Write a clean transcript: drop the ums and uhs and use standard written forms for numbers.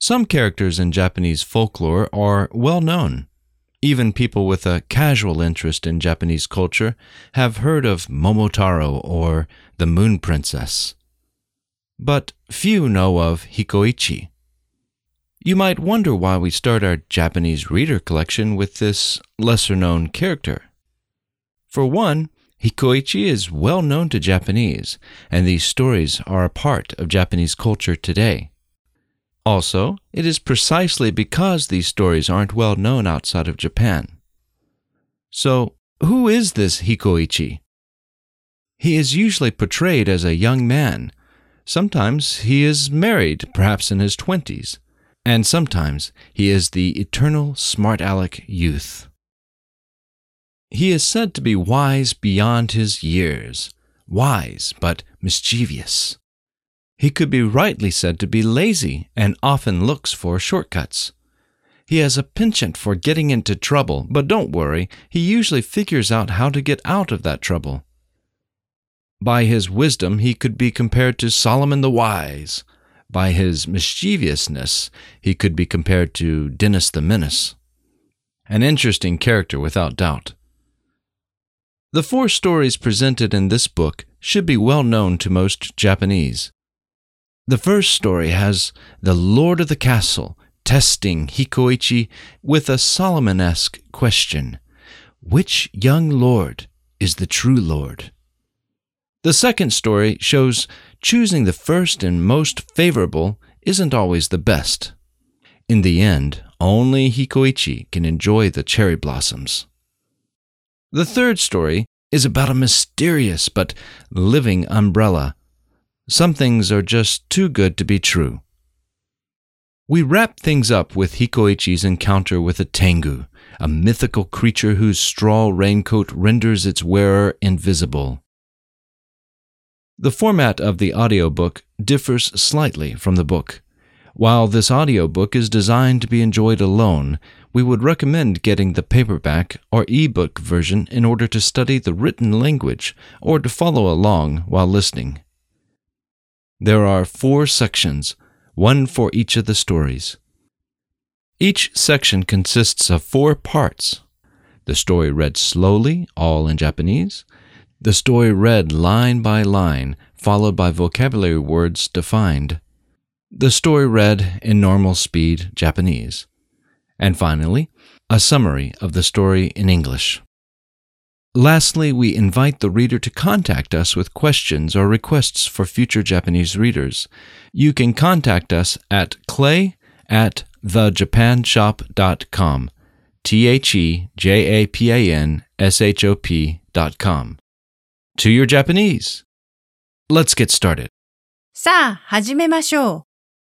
Some characters in Japanese folklore are well known. Even people with a casual interest in Japanese culture have heard of Momotaro or the Moon Princess. But few know of Hikoichi. You might wonder why we start our Japanese reader collection with this lesser-known character. For one, Hikoichi is well known to Japanese, and these stories are a part of Japanese culture today. Also, it is precisely because these stories aren't well known outside of Japan. So, who is this Hikoichi? He is usually portrayed as a young man. Sometimes he is married, perhaps in his 20s, and sometimes he is the eternal smart-aleck youth. He is said to be wise beyond his years, wise but mischievous. He could be rightly said to be lazy and often looks for shortcuts. He has a penchant for getting into trouble, but don't worry, he usually figures out how to get out of that trouble. By his wisdom, he could be compared to Solomon the Wise. By his mischievousness, he could be compared to Dennis the Menace. An interesting character without doubt. The 4 stories presented in this book should be well known to most Japanese. The first story has the Lord of the Castle testing Hikoichi with a Solomon-esque question: which young lord is the true lord? The second story shows choosing the first and most favorable isn't always the best. In the end, only Hikoichi can enjoy the cherry blossoms. The third story is about a mysterious but living umbrella. Some things are just too good to be true. We wrap things up with Hikoichi's encounter with a tengu, a mythical creature whose straw raincoat renders its wearer invisible. The format of the audiobook differs slightly from the book. While this audiobook is designed to be enjoyed alone, we would recommend getting the paperback or ebook version in order to study the written language or to follow along while listening. There are 4 sections, one for each of the stories. Each section consists of 4 parts. The story read slowly, all in Japanese. The story read line by line, followed by vocabulary words defined. The story read in normal speed Japanese. And finally, a summary of the story in English. Lastly, we invite the reader to contact us with questions or requests for future Japanese readers. You can contact us at clay@thejapanshop.com, thejapanshop.com. To your Japanese! Let's get started. さあ、始めましょう。